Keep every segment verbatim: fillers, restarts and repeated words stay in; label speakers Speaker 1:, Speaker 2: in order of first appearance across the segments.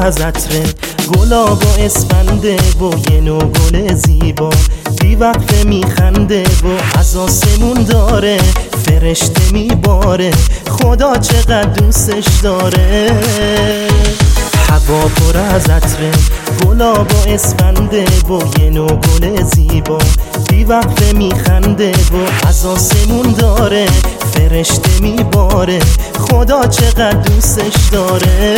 Speaker 1: از عطر گلاب و اسفنده و یه نوع گل زیبا بی وقفه میخنده و از آسمون داره فرشته میباره خدا چقدر دوستش داره. هوا پر از عطر گلاب و اسفنده و یه نوع گل زیبا بی وقفه میخنده و از آسمون داره فرشته میباره خدا چقدر دوستش داره.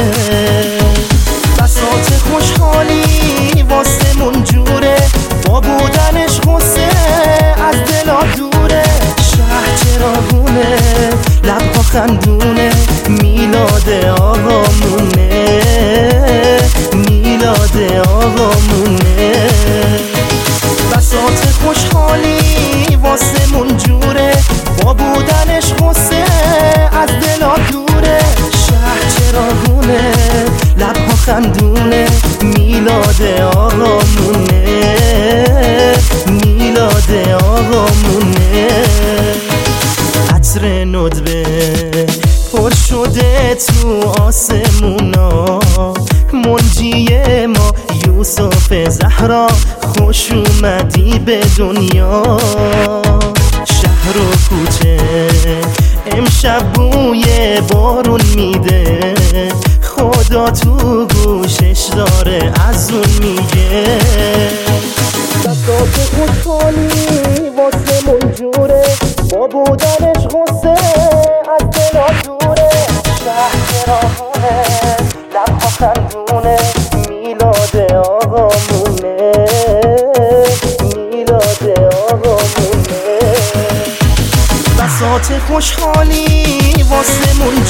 Speaker 1: بساط خوشحالی واسمون جوره با بودنش غصه از دلا دوره. شهر چراغونه لبها خندونه میلاد آقامونه میلاد آقامونه. بساط خوشحالی واسمون جوره با بودنش غصه از دلا دوره. شهر چراغونه لبها خندونه میلاد آقامونه میلاد آقامونه. عطر ندبه پر شده تو آسمونا منجی ما یوسف زهرا خوش اومدی به دنیا. شهر و کوچه امشب بوی بارون میده خدا تو گوشش داره از اون میگه. بساط خوشحالی واسمون جوره با بودنش غصه از دلا دوره. شهر چراغونه لبها خندونه میلاد آقامونه میلاد آقامونه. بساط خوشحالی واسمون